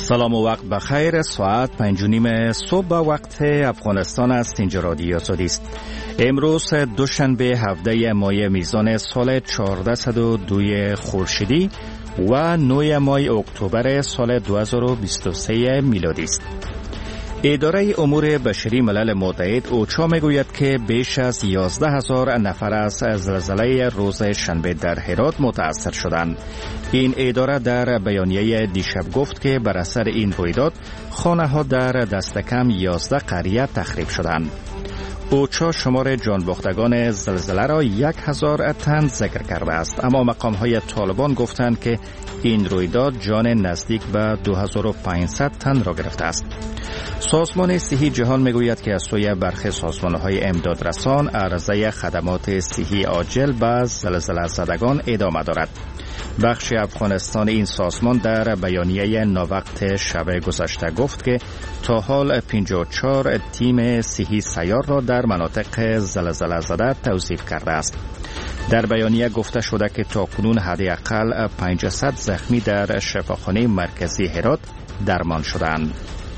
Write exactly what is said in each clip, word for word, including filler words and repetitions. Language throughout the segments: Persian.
سلام و وقت بخیر. ساعت پنج و نیم صبح وقت افغانستان است. اینجا رادیو آزادی است. امروز دوشنبه هفده ماه میزان سال چهارصد و دو خورشیدی و نه ماه اکتبر سال دو هزار و بیست و سه میلادی است. اداره امور بشری ملل متحد اوچا میگوید که بیش از یازده هزار نفر از زلزله روز شنبه در هرات متاثر شدند. این اداره در بیانیه دیشب گفت که بر اثر این رویداد خانه‌ها در دست کم یازده قریه تخریب شدند. اوچا شمار جانباختگان زلزله را یک هزار تن ذکر کرده است، اما مقام‌های طالبان گفتند که این رویداد جان نزدیک به دو هزار و پانصد تن را گرفته است. سازمان صحی جهان میگوید که از سوی برخی سازمان‌های امدادرسان عرضه خدمات صحی عاجل به زلزله زدگان ادامه دارد. بخش افغانستان این سازمان در بیانیه ناوقت شب گذشته گفت که تا حال پنجاه و چهار تیم صحی سیار را در مناطق زلزله زده توظیف کرده است. در بیانیه گفته شده که تاکنون حداقل پانصد زخمی در شفاخانه مرکزی هرات درمان شدند.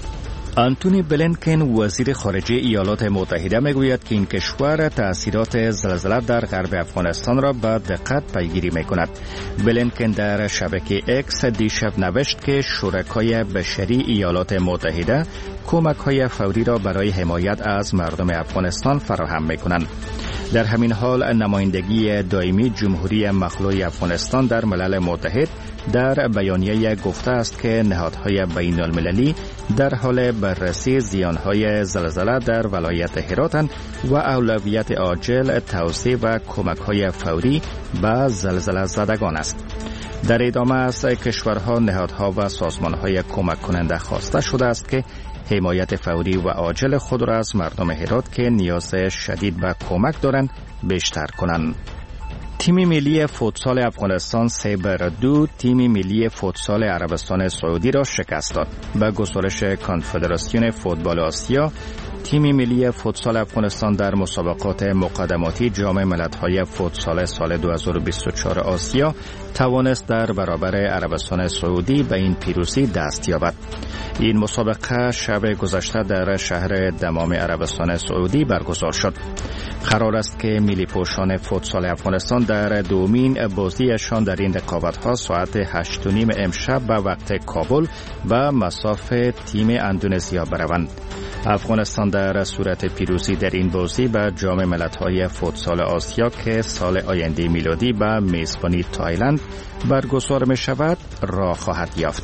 آنتونی بلینکن وزیر خارجه ایالات متحده میگوید که این کشور تأثیرات زلزله در غرب افغانستان را به دقت پیگیری میکند. بلینکن در شبکه اکس دیشب نوشت که شرکای بشری ایالات متحده کمک‌های فوری را برای حمایت از مردم افغانستان فراهم میکنند. در همین حال نمایندگی دائمی جمهوری مخلوع افغانستان در ملل متحد در بیانیه گفته است که نهادهای بین المللی در حال بررسی زیانهای زلزله در ولایت هراتند و اولویت عاجل توسعه و کمک‌های فوری به زلزله زدگان است. در ادامه از کشورها، نهادها و سازمانهای کمک کننده خواسته شده است که حمایت فوری و عاجل خود را از مردم هرات که نیاز شدید به کمک دارند بیشتر کنند. تیم ملی فوتسال افغانستان سه بر دو تیم ملی فوتسال عربستان سعودی را شکست داد. به گزارش کنفدراسیون فوتبال آسیا، تیم ملی فوتسال افغانستان در مسابقات مقدماتی جام ملت‌های فوتسال سال دو هزار و بیست و چهار آسیا توانست در برابر عربستان سعودی به این پیروزی دست یابد. این مسابقه شب گذشته در شهر دمام عربستان سعودی برگزار شد. قرار است که ملی پوشان فوتسال افغانستان در دومین بازیشان در این رقابت‌ها ساعت هشت و نیم امشب به وقت کابل به مصاف تیم اندونزیا بروند. افغانستان در صورت پیروزی در این بازی به جام ملت‌های فوتسال آسیا که سال آینده میلادی به میزبانی تایلند برگزار می شود راه خواهد یافت.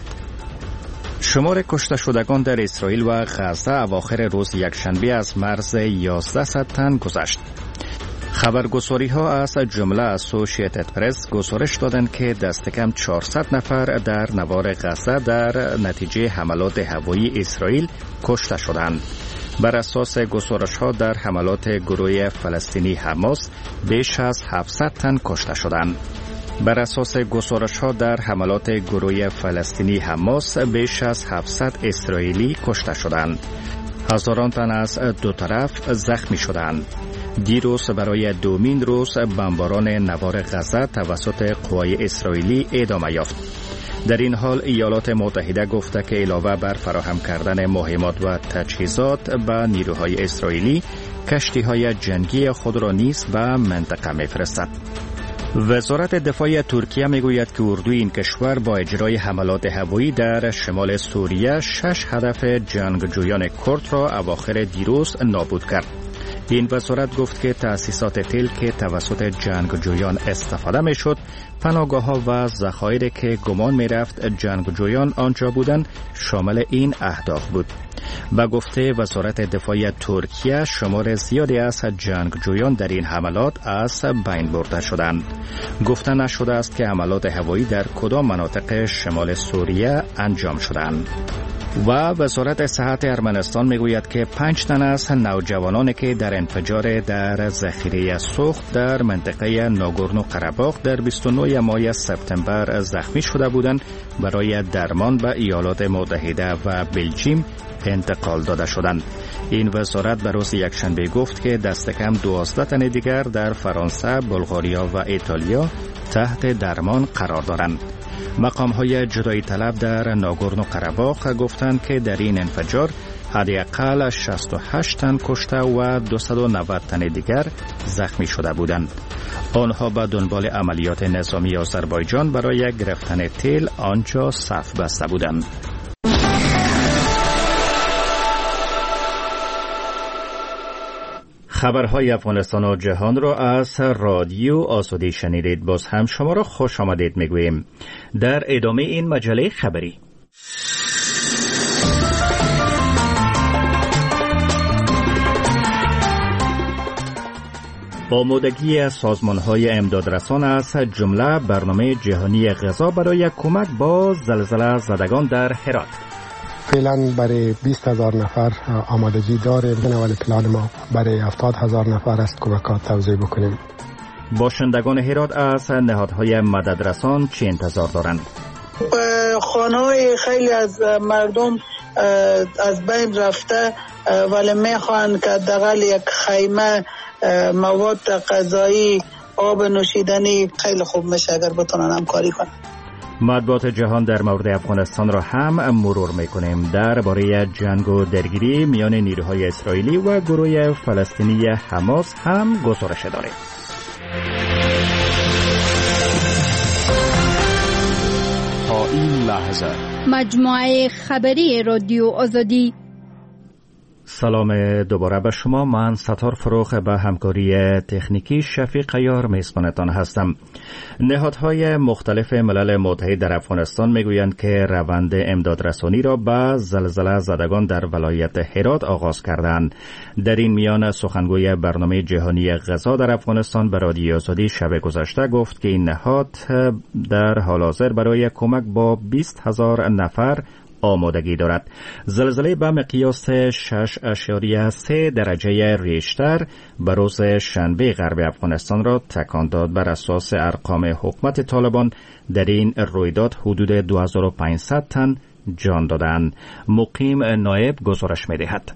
شمار کشته شدگان در اسرائیل و غزه اواخر روز یکشنبه از مرز یازده تن گذشت. خبرگزاری ها از جمله اسوسییتد پرس گزارش دادند که دست کم چهارصد نفر در نوار غزه در نتیجه حملات هوایی اسرائیل کشته شدند. بر اساس گزارش ها در حملات گروه فلسطینی حماس بیش از هفتصد تن کشته شدند. بر اساس گزارش ها در حملات گروه فلسطینی حماس بیش از هفتصد اسرائیلی کشته شدند. هزاران تن از دو طرف زخمی شدند. دیروز برای دومین روز بمباران نوار غزه توسط قوای اسرائیلی ادامه یافت. در این حال ایالات متحده گفته که علاوه بر فراهم کردن مهمات و تجهیزات به نیروهای اسرائیلی، کشتی‌های جنگی خود را نیز به منطقه می‌فرستد. وزارت دفاع ترکیه میگوید که اردوی این کشور با اجرای حملات هوایی در شمال سوریه شش هدف جنگجویان کرد را اواخر دیروز نابود کرد. این وزارت گفت که تأسیسات تل که توسط جنگجویان استفاده میشد، پناهگاه‌ها و ذخایر که گمان میرفت جنگجویان آنجا بودند شامل این اهداف بود. با گفته وزارت دفاع ترکیه، شمار زیادی از جنگجویان در این حملات از بین برده شدند. گفته نشده است که حملات هوایی در کدام مناطق شمال سوریه انجام شدند. و وزارت صحت ارمنستان میگوید که پنج تن از نوجوانانی که در انفجار در ذخیره سوخت در منطقه ناگورنو قره‌باغ در بیست و نه ماه سپتامبر زخمی شده بودند برای درمان به ایالات متحده و بلژیم انتقال داده شدند. این وزارت به روز یکشنبه گفت که دست کم دوازده تن دیگر در فرانسه، بلغاریا و ایتالیا تحت درمان قرار دارند. مقام‌های جدایی طلب در ناگورنو قره‌باغ گفتند که در این انفجار حداقل شصت و هشت تن کشته و دویست و نود تن دیگر زخمی شده بودند. آنها به دنبال عملیات نظامی آذربایجان برای گرفتن تیل آنجا صف بسته بودند. خبرهای افغانستان و جهان را از رادیو آزادی شنیدید. باز هم شما را خوش آمدید میگوییم. در ادامه این مجله خبری آمادگی سازمان‌های امدادرسان از جمله برنامه جهانی غذا برای کمک با زلزله زدگان در هرات. فعلا برای بیست هزار نفر آمادگی داریم. اول پلان ما برای هفتاد هزار نفر است کمکات توزیع بکنیم. باشندگان هرات از نهادهای مددرسان چه انتظار دارند؟ خانه‌های خیلی از مردم از بین رفته، ولی میخوان که حداقل یک خیمه، مواد غذایی، آب نوشیدنی خیلی خوب میشه اگر بتونن همکاری کنن. مطبوعات جهان در مورد افغانستان را هم مرور میکنیم. درباره جنگ و درگیری میان نیروهای اسرائیلی و گروه فلسطینی حماس هم گزارش داریم. تا این لحظه مجموعه خبری رادیو آزادی. سلام دوباره به شما. من ستار فروخ به همکاری تکنیکی شفیق عیار میزبانتان هستم. نهادهای مختلف ملل متحد در افغانستان میگویند که روند امدادرسانی را به زلزله زدگان در ولایت هرات آغاز کردند. در این میان سخنگوی برنامه جهانی غذا در افغانستان به رادیو آزادی شب گذشته گفت که این نهاد در حال حاضر برای کمک با بیست هزار نفر آمادگی دارد. زلزله به مقیاس شش اشاریه سه درجه ریشتر به روز شنبه غرب افغانستان را تکان داد. بر اساس ارقام حکومت طالبان در این رویداد حدود دو هزار و پانصد تن جان دادند. مقیم نایب گزارش می‌دهد.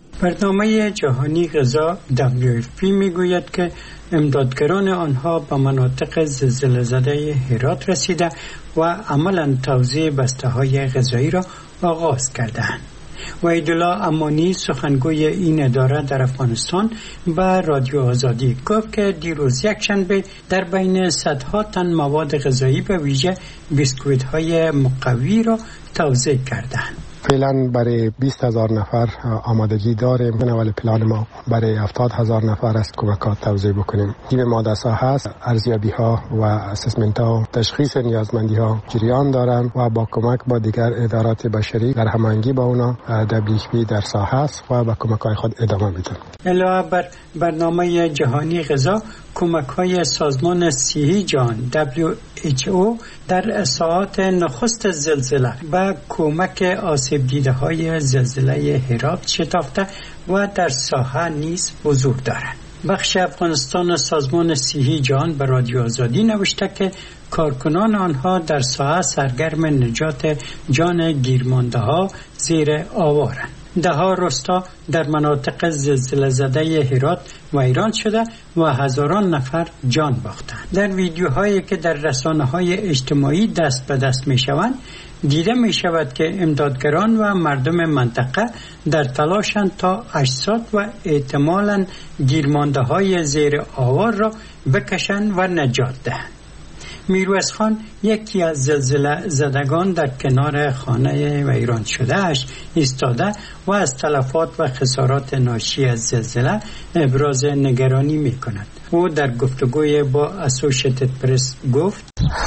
برنامه جهانی غذا دبلیو اف پی میگوید که امدادگران آنها به مناطق زلزله زده هرات رسیده و عملاً توزیع بسته‌های غذایی را آغاز کردند. وحیدالله امانی سخنگوی این اداره در افغانستان به رادیو آزادی گفت که دیروز یکشنبه در بین صدها تن مواد غذایی به ویژه بیسکویت‌های مقوی را توزیع کردند. فعلا برای بیست هزار نفر آمادگی داریم. اول پلان ما برای هفتاد هزار نفر است کمکات توزیع بکنیم. تیم ما در ساحه است. ارزیابی ها و اسسمنت ها، تشخیص نیازمندی ها جریان دارند و با کمک با دیگر ادارات بشری در هماهنگی با اونا دبلیو اف پی در ساحه است و با کمک های خود ادامه میده. علاوه بر برنامه جهانی غذا، کمک های سازمان صحی جهان دبلیو اچ او در ساعات نخست زلزله و کمک آسیب دیده های زلزله هرات شتافته و در ساحه نیز حضور دارند. بخش افغانستان سازمان صحی جهان به رادیو آزادی نوشته که کارکنان آنها در ساحه سرگرم نجات جان گیرمانده ها زیر آوارند. ده ها رستا در مناطق زلزله زده هرات ویران شده و هزاران نفر جان باختند. در ویدیوهایی که در رسانه‌های اجتماعی دست به دست می‌شوند دیده می‌شود که امدادگران و مردم منطقه در تلاشند تا اجساد و احتمالاً گیرمانده‌های زیر آوار را بکشند و نجات دهند. میرویس خان یکی از زلزله زدگان در کنار خانه ویران شده اش ایستاده و از تلفات و خسارات ناشی از زلزله ابراز نگرانی می کند. او در گفتگوی با اسوشیتد پرس گفت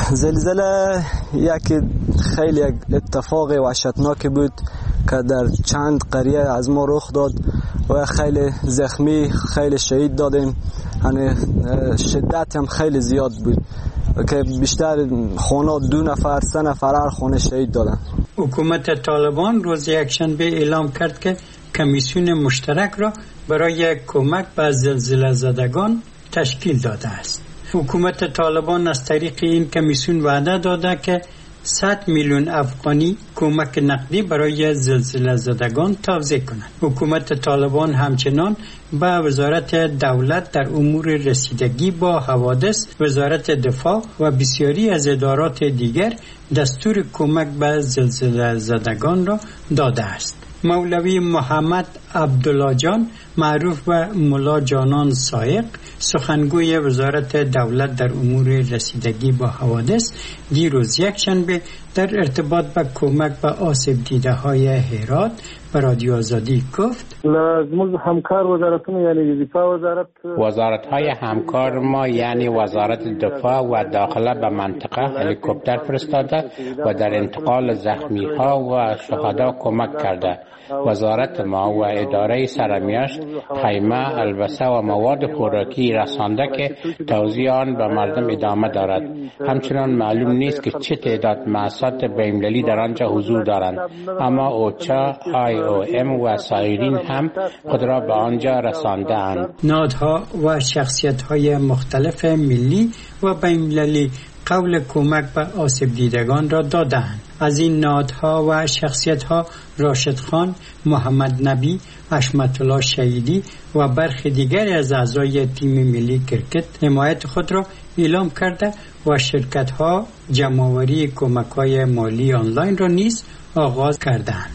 زلزله یک خیلی اتفاق وحشتناک بود که در چند قریه از ما رخ داد و خیلی زخمی، خیلی شهید دادیم. یعنی شدت هم خیلی زیاد بود که بیشتر خانه دو نفر سه نفر هر خانه شهید دادن. حکومت طالبان روز یکشنبه اعلام کرد که کمیسیون مشترک را برای کمک به زلزله زدگان تشکیل داده است. حکومت طالبان از طریق این کمیسیون وعده داده که صد میلیون افغانی کمک نقدی برای زلزله زدگان توزیع کنند. حکومت طالبان همچنان به وزارت دولت در امور رسیدگی با حوادث، وزارت دفاع و بسیاری از ادارات دیگر دستور کمک به زلزله زدگان را داده است. مولوی محمد عبدالله جان معروف به ملا جانان سایق، سخنگوی وزارت دولت در امور رسیدگی با حوادث، دیروز یکشنبه در ارتباط به کمک به آسیب دیده های هرات به رادیو آزادی گفت: لازم همکار وزارتونه یعنی دفاع وزارت وزارت های همکار ما یعنی وزارت دفاع و داخله به منطقه هلیکوپتر فرستاده و در انتقال زخمی ها و شهدا کمک کرده. وزارت ما و اداره سرمیاشت خیمه، البسه و مواد خوراکی رسانده که توزیع آن به مردم ادامه دارد. همچنان معلوم نیست که چه تعداد مؤسسات بین‌المللی در آنجا حضور دارند، اما اوچا، آی او ام و سایرین هم خود را به آنجا رسانده اند. نهادها و شخصیت‌های مختلف ملی و بین‌المللی قول کمک به آسیب دیدگان را دادند. از این نهادها و شخصیت‌ها راشد خان، محمد نبی، حشمت الله شهیدی و برخی دیگر از اعضای تیم ملی کرکت حمایت خود را اعلام کرده و شرکت‌ها جمع‌آوری کمک‌های مالی آنلاین را نیز آغاز کردند.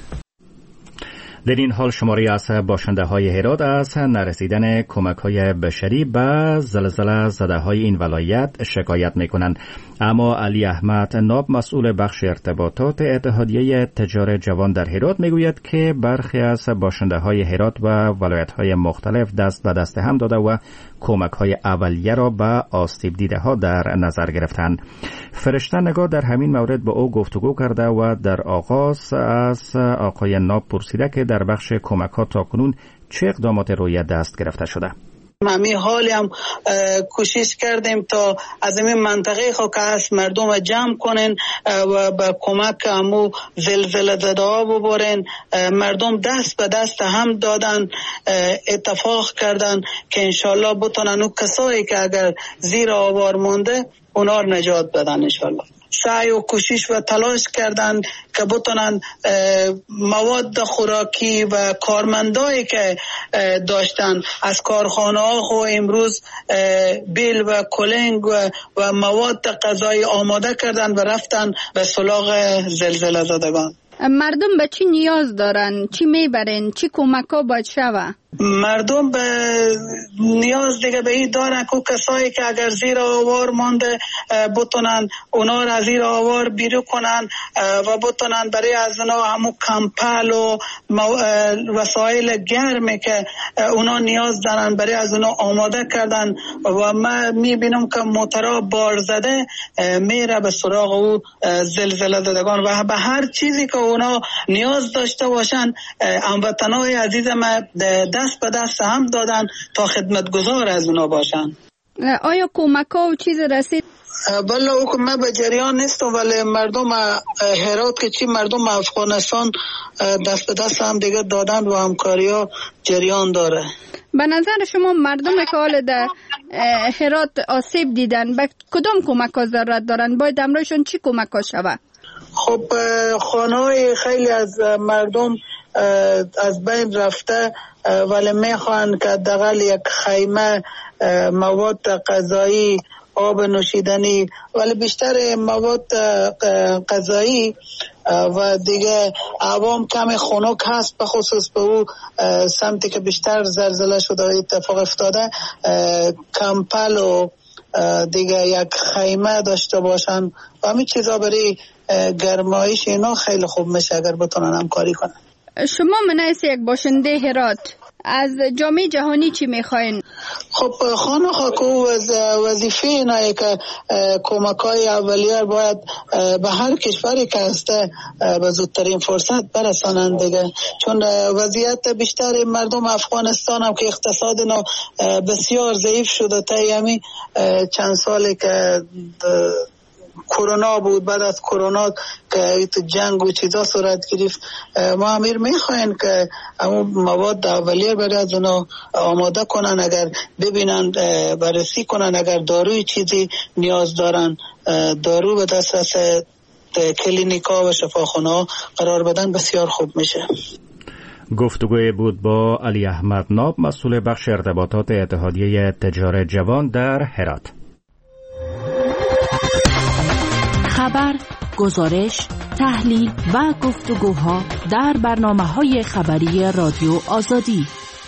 در این حال شماری از باشنده های هرات از نرسیدن کمک های بشری به زلزله زده های این ولایت شکایت می کنند. اما علی احمد ناب، مسئول بخش ارتباطات اتحادیه تجار جوان در هرات، می گوید که برخی از باشنده های هرات و ولایت های مختلف دست به دست هم داده و کمک های اولیه را به آسیب دیده ها در نظر گرفتند. فرشته نگار در همین مورد با او گفتگو کرده و در آغاز از آقای ناب پرسیده که در بخش کمک ها تاکنون چه اقدامات روی دست گرفته شده. ممی حالی هم کوشش کردیم تا از این منطقه خو که هست مردم جمع کنن و به کمک همو زلزله زده ها ببرن. مردم دست به دست هم دادن، اتفاق کردن که انشالله بتونن او کسایی که اگر زیر آوار مونده اونا رو نجات بدن. انشالله سعی و کوشش و تلاش کردن که بتونن مواد خوراکی و کارمندایی که داشتن از کارخانه ها خو امروز بیل و کلنگ و, و مواد غذایی آماده کردن و رفتن به سراغ زلزله زدگان. مردم به چی نیاز دارن؟ چی میبرن؟ چی کمک ها باید شوه؟ مردم به نیاز دیگه به این دارن که کسایی که اگر زیر آوار مانده بتونن اونا را زیر آوار بیرون کنن و بتونن برای از اونا همو کمپل و وسایل گرمی که اونا نیاز دارن برای از اونا آماده کردن. و من میبینم که موترها بار زده میره به سراغ او زلزله زدگان و به هر چیزی که اونا نیاز داشته باشن هموطنای عزیز من دست به دست هم دادن تا خدمتگزار از اونا باشن. آیا کمک ها و چیز رسید؟ بله او که من به جریان نیستم، ولی مردم هرات که چی مردم افغانستان دست به دست هم دیگه دادن و همکاری ها جریان داره. به نظر شما مردم که حال در هرات آسیب دیدن به کدام کمک ها ضرورت دارن؟ باید امروزشون چی کمک ها شود؟ خب خانه های خیلی از مردم از بین رفته، ولی میخوان که دقل یک خیمه، مواد غذایی، آب نوشیدنی، ولی بیشتر مواد غذایی و دیگه عوام کمی خنک هست، به خصوص به او سمتی که بیشتر زلزله شده اتفاق افتاده، کمپل و دیگه یک خیمه داشته باشن و همین چیزا برای گرمایش اینا خیلی خوب میشه اگر بتونن همکاری کنن. شما منعیس یک باشنده هرات از جامعه جهانی چی میخواین؟ خب خانه خاکو وظیفه اینه که کمک‌های اولیه باید به هر کشوری که هسته به زودترین فرصت برسانند دیگه، چون وضعیت بیشتر مردم افغانستان هم که اقتصاد اینا بسیار ضعیف شده تا یمی چند سالی که کرونا بود، بعد از کرونا که جنگ و چیزا صورت گرفت، ما امیر میخواین که همون مواد اولیه برای از اونا آماده کنن، اگر ببینن بررسی کنن، اگر داروی چیزی نیاز دارن دارو به دسترس کلینیکا و شفاخانه‌ها قرار بدن بسیار خوب میشه. گفتگوی بود با علی احمد ناب، مسئول بخش ارتباطات اتحادیه تجارت جوان در هرات. خبر، گزارش، تحلیل و گفتگوها در برنامه‌های خبری رادیو آزادی.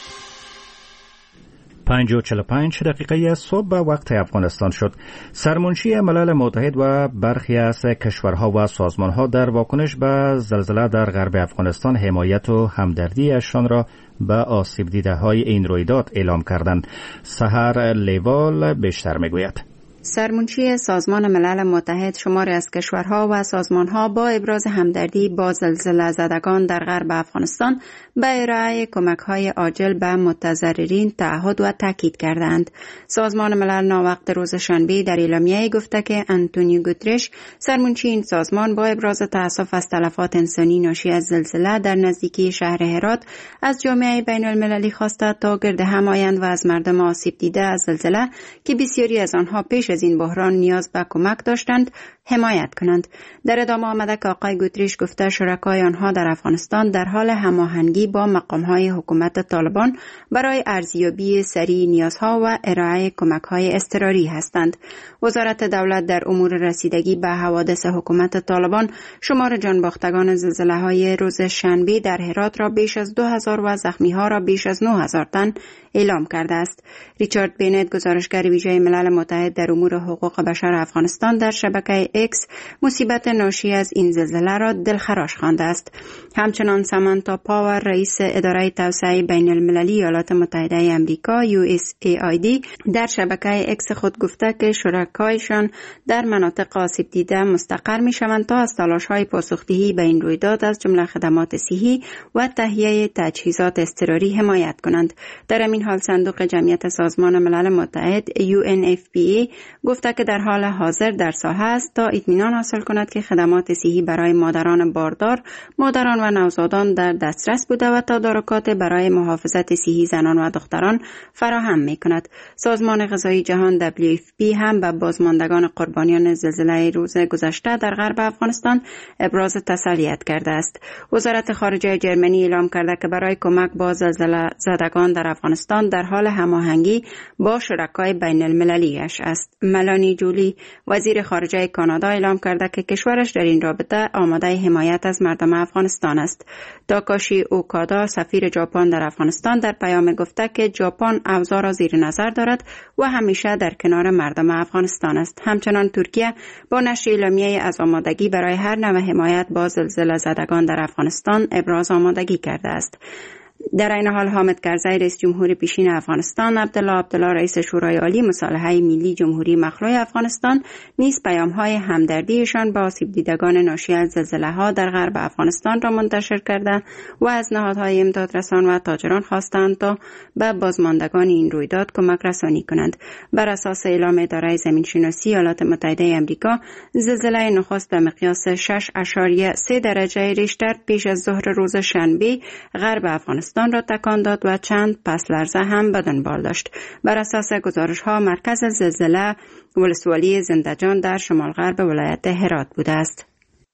پنج و چهل و پنج دقیقه صبح وقت افغانستان شد. سرمنشی ملل متحد و برخی از کشورها و سازمانها در واکنش به زلزله در غرب افغانستان حمایت و همدردیشان را به آسیب دیده های این رویداد اعلام کردند. سحر لیوال بیشتر میگوید. سرمنشی سازمان ملل متحد شماری از کشورها و سازمانها با ابراز همدردی با زلزله زدگان در غرب افغانستان به ارائه کمک‌های عاجل به متضررین تعهد و تاکید کردند. سازمان ملل ناوقت روز شنبه در اعلامیه‌ای گفته که انتونیو گوترش، سرمنشی این سازمان، با ابراز تأسف از تلفات انسانی ناشی از زلزله در نزدیکی شهر هرات از جامعه بین‌المللی خواسته تا گرد هم آیند و از مردم آسیب دیده از زلزله که بسیاری از آنها پیش از این بحران نیاز به کمک داشتند حمایت کنند. در ادامه آمده که آقای گوتریش گفته شرکای آنها در افغانستان در حال هماهنگی با مقام‌های حکومت طالبان برای ارزیابی سریع نیازها و ارائه کمک‌های اضطراری هستند. وزارت دولت در امور رسیدگی به حوادث حکومت طالبان شمار جانباختگان زلزله‌های روز شنبه در هرات را بیش از دو هزار و زخمی‌ها را بیش از نه هزار تن اعلام کرده است. ریچارد بینت، گزارشگر ویژه ملل متحد در امور حقوق بشر افغانستان، در شبکه اکس مصیبت ناشی از این زلزله را دلخراش خوانده است. همچنان سامانتا پاور، رئیس اداره توسعه بین المللی ایالات متحده آمریکا یو اس ای آی دی، در شبکه اکس خود گفته که شرکایشان در مناطق آسیب دیده مستقر می شوند تا از تلاش‌های پاسخدهی به این رویداد از جمله خدمات صحی و تهیه تجهیزات اضطراری حمایت کنند. در همین حال صندوق جمعیت سازمان ملل متحد یو ان اف پی ای گفته که در حال حاضر در ساحه است تا اطمینان حاصل کند که خدمات صحی برای مادران باردار، مادران و نوزادان در دسترس بوده و تدارکات برای محافظت صحی زنان و دختران فراهم می کند. سازمان غذایی جهان دبلیو اف پی هم به بازماندگان قربانیان زلزله روز گذشته در غرب افغانستان ابراز تسلیت کرده است. وزارت خارجه جرمنی اعلام کرده که برای کمک با زلزله زدگان در افغانستان در حال هماهنگی با شرکای بین المللیش است. ملانی جولی، وزیر خارجه کانادا، اعلام کرده که کشورش در این رابطه آماده حمایت از مردم افغانستان است. تاکاشی اوکادا، سفیر ژاپن در افغانستان، در پیام گفته که ژاپن اوضاع را زیر نظر دارد و همیشه در کنار مردم افغانستان است. همچنان ترکیه با نشر اعلامیه از آمادگی برای هر نوع حمایت با زلزله زدگان در افغانستان ابراز آمادگی کرده است. در این حال حامد کرزی، رئیس جمهور پیشین افغانستان، عبدالله عبدالله، رئیس شورای عالی مصالحه ملی جمهوری مخلوع افغانستان، نیز پیام‌های همدردیشان با آسیب دیدگان ناشی از زلزله‌ها در غرب افغانستان را منتشر کرده و از نهادهای امدادرسان و تاجران خواستند تا به بازماندگان این رویداد کمک رسانی کنند. بر اساس اعلام اداره زمینشناسی ایالات متحده آمریکا، زلزله نخست به مقیاس شش اشاریه سه درجه ریشتر پیش از ظهر روز شنبه غرب افغانستان را تکان داد و چند پس لرزه هم به دنبال داشت. بر اساس گزارش ها، مرکز زلزله ولسوالی زنده‌جان در شمال غرب ولایت هرات بوده است.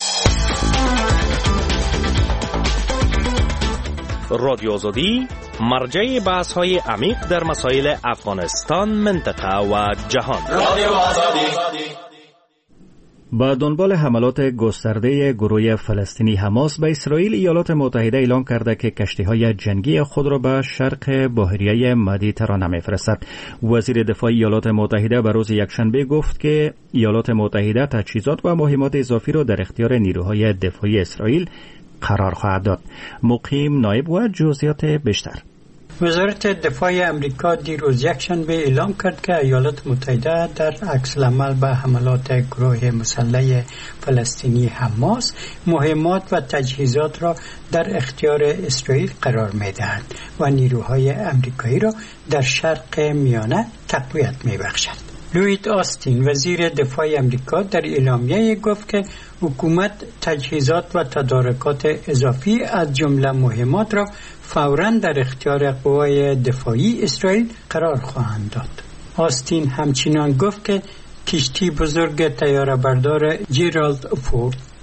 رادیو آزادی، مرجع بحث های عمیق در مسائل افغانستان، منطقه و جهان. رادیو آزادی. با دنبال حملات گسترده گروه فلسطینی حماس به اسرائیل، ایالات متحده اعلام کرده که کشتی‌های جنگی خود را به شرق بحیره مدیترانه می‌فرستد. وزیر دفاع ایالات متحده به روز یکشنبه گفت که ایالات متحده تجهیزات و مهمات اضافی را در اختیار نیروهای دفاعی اسرائیل قرار خواهد داد. مقیم نایب و جزئیات بیشتر. وزارت دفاع امریکا دیروز یکشنبه اعلام کرد که ایالات متحده در عکس‌العمل به حملات گروه مسلح فلسطینی حماس مهمات و تجهیزات را در اختیار اسرائیل قرار می‌دهند و نیروهای امریکایی را در شرق میانه تقویت می‌بخشد. لوید آستین، وزیر دفاع امریکا، در اعلامیه گفت که حکومت تجهیزات و تدارکات اضافی از جمله مهمات را فوراً در اختیار قوای دفاعی اسرائیل قرار خواهند داد. آستین همچنان گفت که کشتی بزرگ طیاره بردار جرالد فورد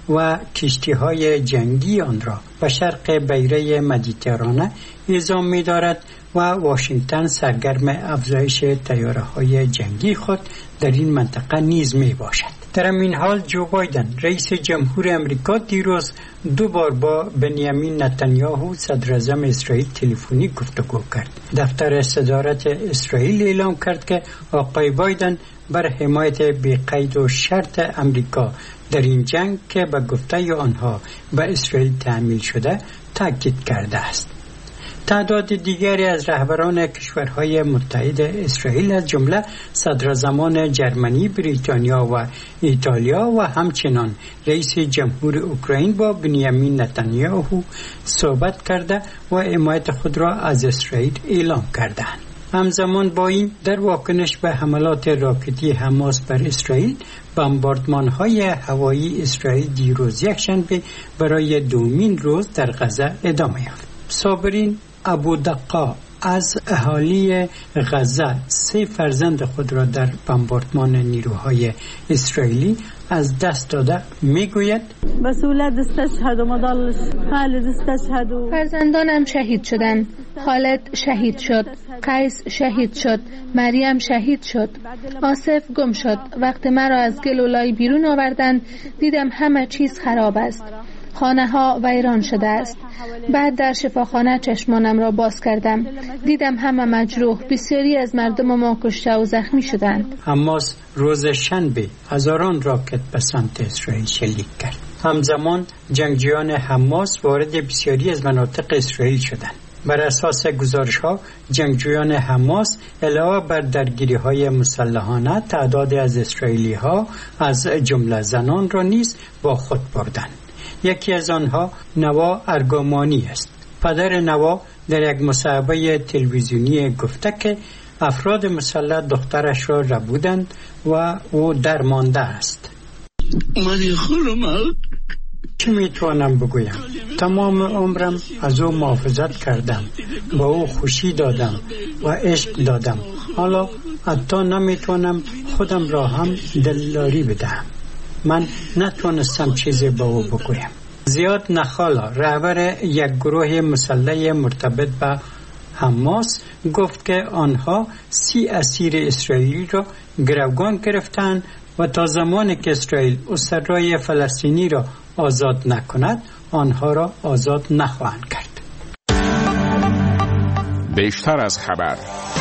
و کشتی های جنگی آن را به شرق بحیره مدیترانه اعزام می دارد و واشنگتن سرگرم افزایش تیاره های جنگی خود در این منطقه نیز می باشد. در این حال جو بایدن رئیس جمهور امریکا دیروز دو بار با بنیامین نتانیاهو صدر اعظم اسرائیل تلفنی گفتگو کرد. دفتر صدارت اسرائیل اعلام کرد که آقای بایدن بر حمایت بی قید و شرط امریکا در این جنگ که به گفته آنها به اسرائیل تحمیل شده تاکید کرده است. تعداد دیگری از رهبران کشورهای متحد اسرائیل از جمله صدراعظمان جرمنی، بریتانیا و ایتالیا و همچنین رئیس جمهور اوکراین با بنیامین نتانیاهو صحبت کرده و حمایت خود را از اسرائیل اعلام کردند. همزمان با این در واکنش به حملات راکتی حماس بر اسرائیل، بمباردمان‌های هوایی اسرائیل دیروز یکشنبه برای دومین روز در غزه ادامه یافت. صابرین ابودقا از اهالی غزه سه فرزند خود را در بمباردمان نیروهای اسرائیلی از دست داده میگوید فرزندانم شهید شدند. خالد شهید شد، قیس شهید شد، مریم شهید شد، آصف گم شد. وقتی مرا از گلولای بیرون آوردند دیدم همه چیز خراب است. خانه ها ویران شده است. بعد در شفاخانه چشمانم را باز کردم. دیدم همه مجروح، بسیاری از مردم ما کشته و زخمی شدند. حماس روز شنبه هزاران راکت به سمت اسرائیل شلیک کرد. همزمان جنگجویان حماس وارد بسیاری از مناطق اسرائیل شدند. بر اساس گزارش ها جنگجویان حماس علاوه بر درگیری های مسلحانه تعدادی از اسرائیلی ها از جمله زنان را نیز با خود بردند. یکی از آنها نوا ارگامانی است. پدر نوا در یک مصاحبه تلویزیونی گفته که افراد مسلح دخترش را ربودند و او درمانده است. چه میتوانم بگویم؟ تمام عمرم از او محافظت کردم، با او خوشی دادم و عشق دادم. حالا حتی نمیتوانم خودم را هم دلداری بدهم. من نتوانستم چیزی به او بگویم. زیاد نخالا رهبر یک گروه مسلح مرتبط به حماس گفت که آنها سی اسیر اسرائیلی را گروگان گرفتند و تا زمانی که اسرائیل اسرای فلسطینی را آزاد نکند آنها را آزاد نخواهند کرد. بیشتر از خبر.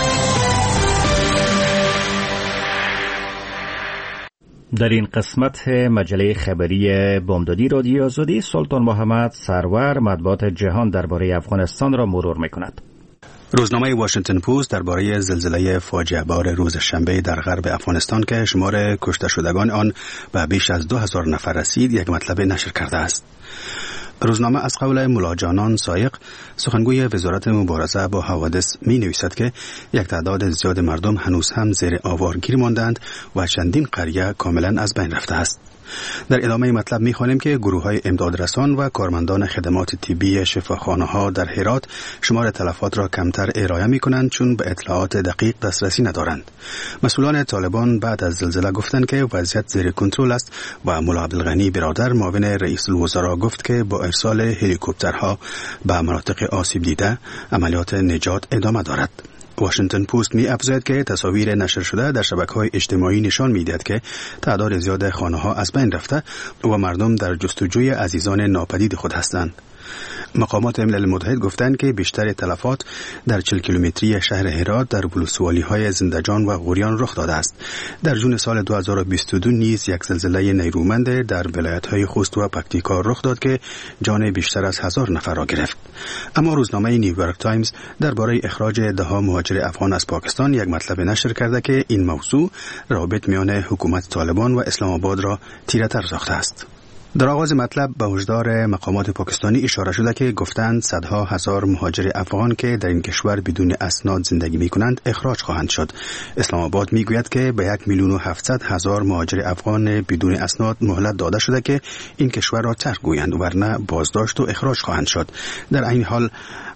در این قسمت مجله خبری بامدادی رادیو آزادی سلطان محمد سرور مطبوعات جهان درباره افغانستان را مرور می‌کند. روزنامه واشنگتن پست درباره زلزله فاجعه بار روز شنبه در غرب افغانستان که شمار کشته شدگان آن به بیش از دو هزار نفر رسید یک مطلب نشر کرده است. روزنامه از قول ملا جانان سایق سخنگوی وزارت مبارزه با حوادث می نویسد که یک تعداد زیاد مردم هنوز هم زیر آوار گیر ماندند و چندین قریه کاملا از بین رفته است. در ادامه مطلب می‌خوانیم که گروه‌های امدادرسان و کارمندان خدمات طبی شفاخانه‌ها در هرات شمار تلفات را کمتر ارائه می‌کنند چون به اطلاعات دقیق دسترسی ندارند. مسئولان طالبان بعد از زلزله گفتند که وضعیت زیر کنترل است و ملا عبدالغنی برادر معاون رئیس الوزراء گفت که با ارسال هلیکوپترها به مناطق آسیب دیده عملیات نجات ادامه دارد. واشنگتن پست می افزاید که تصاویر نشر شده در شبکه‌های اجتماعی نشان می‌دهد که تعداد زیاد خانه‌ها از بین رفته و مردم در جستجوی عزیزان ناپدید خود هستند. مقامات ملل متحد گفتند که بیشتر تلفات در چهل کیلومتری شهر هرات در ولسوالی‌های زندجان و غوریان رخ داده است. در جون سال دو هزار و بیست و دو نیز یک زلزله نیرومند در ولایت‌های خوست و پکتیکا رخ داد که جان بیشتر از هزار نفر را گرفت. اما روزنامه نیویورک تایمز درباره اخراج ده‌ها مهاجر افغان از پاکستان یک مطلب نشر کرده که این موضوع رابط میان حکومت طالبان و اسلام آباد را تیره‌تر ساخته است. در آغاز مطلب به هشدار مقامات پاکستانی اشاره شده که گفتند صدها هزار مهاجر افغان که در این کشور بدون اسناد زندگی می‌کنند اخراج خواهند شد. اسلام آباد میگوید که به یک میلیون و هفتصد هزار مهاجر افغان بدون اسناد مهلت داده شده که این کشور را ترک گویند ورنه بازداشت و اخراج خواهند شد. در این حال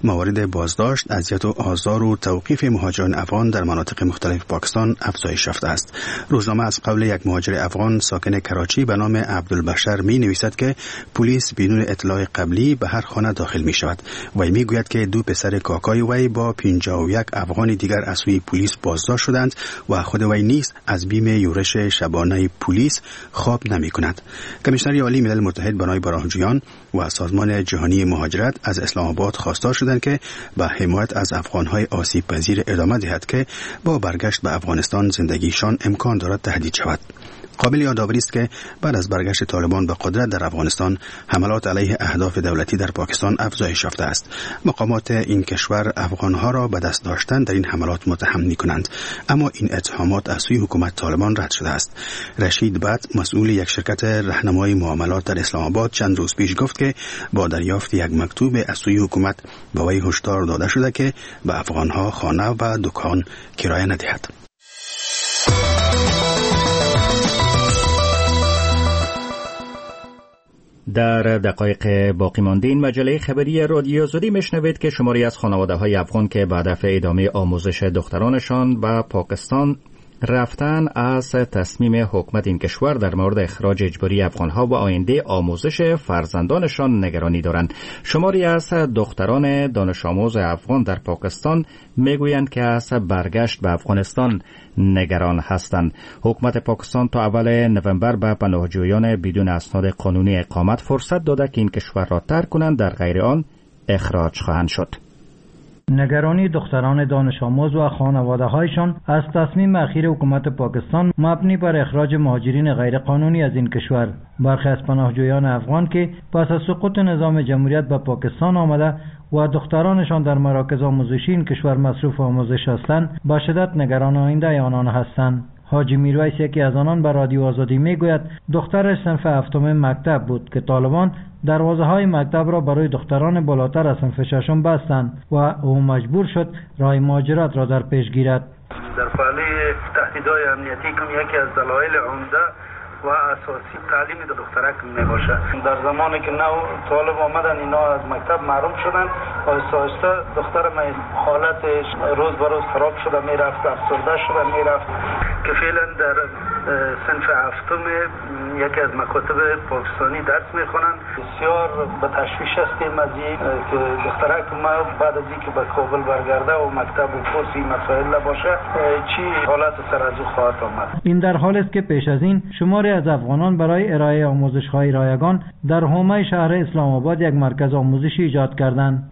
موارد بازداشت، اذیت و آزار و توقیف مهاجران افغان در مناطق مختلف پاکستان افزایش یافته است. روزنامه از قول یک مهاجر افغان ساکن کراچی به نام عبدالبشر می نویسد که پلیس بدون اطلاع قبلی به هر خانه داخل می شود. وی می گوید که دو پسر کاکای وی با پنجاه و یک افغان دیگر از سوی پلیس بازداشت شدند و خود وی نیز از بیم یورش شبانه پلیس خواب نمی کند. کمیشنر عالی ملل متحد برای پناهجویان و سازمان جهانی مهاجرت از اسلام آباد خواستار شدند که به حمایت از افغان‌های آسیب پذیر ادامه دهد که با برگشت به افغانستان زندگیشان امکان دارد تهدید شود. قابل یادآوری است که بعد از برگشت طالبان به قدرت در افغانستان حملات علیه اهداف دولتی در پاکستان افزایش یافته است. مقامات این کشور افغانها را به دست داشتن در این حملات متهم می‌کنند، اما این اتهامات از سوی حکومت طالبان رد شده است. رشید بت، مسئول یک شرکت راهنمای معاملات در اسلام آباد، چند روز پیش گفت که با دریافت یک مکتوب از سوی حکومت به وی هشدار داده شده که به افغانها خانه و دکان کرایه ندهد. در دقایق باقی مانده این مجله خبری رادیو آزادی میشنوید که شماری از خانواده های افغان که به هدف ادامه آموزش دخترانشان به پاکستان رفتن از تصمیم حکومت این کشور در مورد اخراج اجباری افغانها و آینده آموزش فرزندانشان نگرانی دارند. شماری از دختران دانش آموز افغان در پاکستان میگویند که از برگشت به افغانستان نگران هستند. حکومت پاکستان تا اول نوامبر به پناهجویان بدون اسناد قانونی اقامت فرصت داده که این کشور را ترک کنند، در غیر آن اخراج خواهند شد. نگرانی دختران دانش آموز و خانواده‌هایشان از تصمیم اخیر حکومت پاکستان مبنی بر اخراج مهاجرین غیر قانونی از این کشور. برخی از پناهجویان افغان که پس از سقوط نظام جمهوریت به پاکستان آمده و دخترانشان در مراکز آموزشی این کشور مصروف آموزش هستند، به شدت نگران آینده آنان هستند. حاجی میرویس، یکی از آنان، به رادیو آزادی میگوید دخترش صنف هفتم مکتب بود که طالبان دروازه های مکتب را برای دختران بالاتر از صنف ششم بستند و او مجبور شد راه مهاجرت را در پیش گیرد. در فعالی تهدیدهای امنیتی که یکی از دلایل عمده و اساسی تعلیم در دخترک می باشه. در زمانی که نو طالب آمدن اینا از مکتب محروم شدن، آهسته آهسته دختر من حالتش روز به روز خراب شده، میرفت افسرده شده میرفت که فعلا در صنف هفتم یکی از مکاتب پاکستانی درس میخونن. بسیار به تشویش هستیم از این که دخترک ما بعد از اینکه به کابل برگرده و مکتب و کورس این مسائل نباشه چی حالت سر از او خواهد آمد. این در حال است که پیش از این شماری از افغانان برای ارائه آموزش‌های رایگان در حومه شهر اسلام آباد یک مرکز آموزشی ایجاد کردند.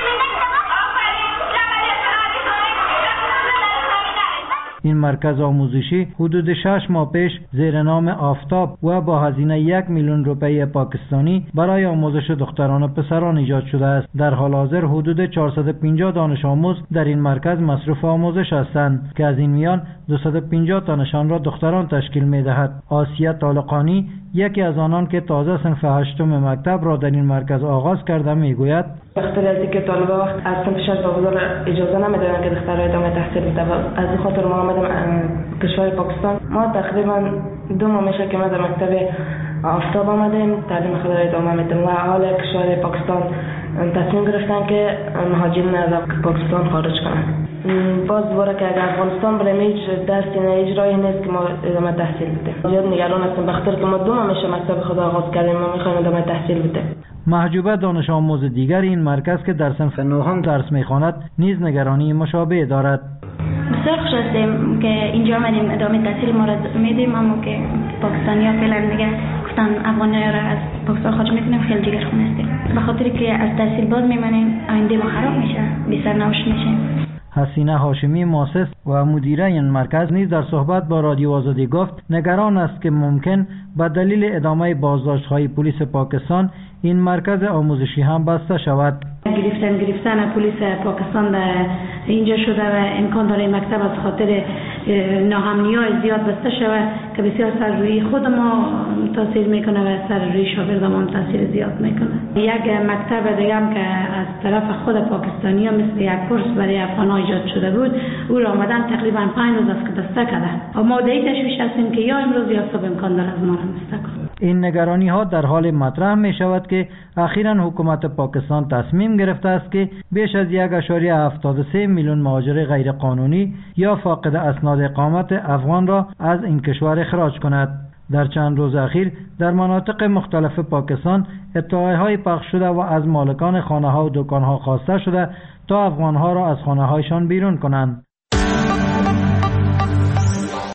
این مرکز آموزشی حدود شش ماه پیش زیر نام آفتاب و با هزینه یک میلیون روپیه پاکستانی برای آموزش دختران و پسران ایجاد شده است. در حال حاضر حدود چهارصد و پنجاه دانش آموز در این مرکز مصروف آموزش هستند که از این میان دویست و پنجاه تانشان را دختران تشکیل می‌دهد. آسیه طالقانی، یکی از آنان که تازه صنف هشتم مکتب را در این مرکز آغاز کرده، میگوید بخاطر از اینکه طالبا وقت از صنف شش به حضور اجازه نمیدادن که دخترها ادامه تحصیل بده، از این خاطر ما آمدیم کشور پاکستان. ما تقریبا دو ماه میشه که ما در مکتب آفتاب آمدیم تعلیم خود را ادامه میدیم و حال کشور پاکستان تصمیم گرفتن که مهاجرین از پاکستان خارج کنند. باز دوباره که اگر افغانستان برای هیچ درسی نه هیچ راهی نیست که ما ادامه تحصیل بدیم. زیاد نگران هستم بخاطر که ما دو ماه میشه مکتب خود آغاز کردیم، ما میخوایم ادامه تحصیل بدیم. محجوبه دانش آموز دیگر این مرکز که در صنف نهم درس میخواند نیز نگرانی مشابه دارد. بسیار خوش هستیم که اینجا آمدیم ادامه تحصیل ما را میدیم، اما که پاکستانی‌ها فعلا دیگه گفتن افغان‌ها را از پاکستان خارج میکنیم، خیلی جگرخون هستیم به خاطر که از تحصیل باز میمانیم، آینده ما خراب میشه، بی سرنوشت میشیم. حسینه هاشمی، مؤسس و مدیره این مرکز، نیز در صحبت با رادیو آزادی گفت نگران است که ممکن به دلیل ادامه بازداشت‌های پلیس پاکستان این مرکز آموزشی هم بسته شود. گرفتن گرفتن پلیس پاکستان اینجا شده و امکان داره مکتب از خاطر ناامنی‌های زیاد بسته شود که بسیار سر روی خود ما تاثیر میکنه و سر روی شاگردان تاثیر زیاد میکنه. یک مکتب دیگه هم که از طرف خود پاکستانی‌ها مثل یک کورس برای افغان‌ها ایجاد شده بود، او را آمدن تقریبا پنج روز است که بسته کرده. ما در این تشویش هستیم که یا امروز یا صبح امکان داره از ما را بسته کنه. این نگرانی ها در حال مطرح می شود که اخیراً حکومت پاکستان تصمیم گرفته است که بیش از یک اشاریه هفتاد و سه میلیون مهاجر غیر قانونی یا فاقد اسناد اقامت افغان را از این کشور اخراج کند. در چند روز اخیر در مناطق مختلف پاکستان اطلاعهای پخش شده و از مالکان خانه ها و دکان ها خواسته شده تا افغان ها را از خانه هایشان بیرون کنند.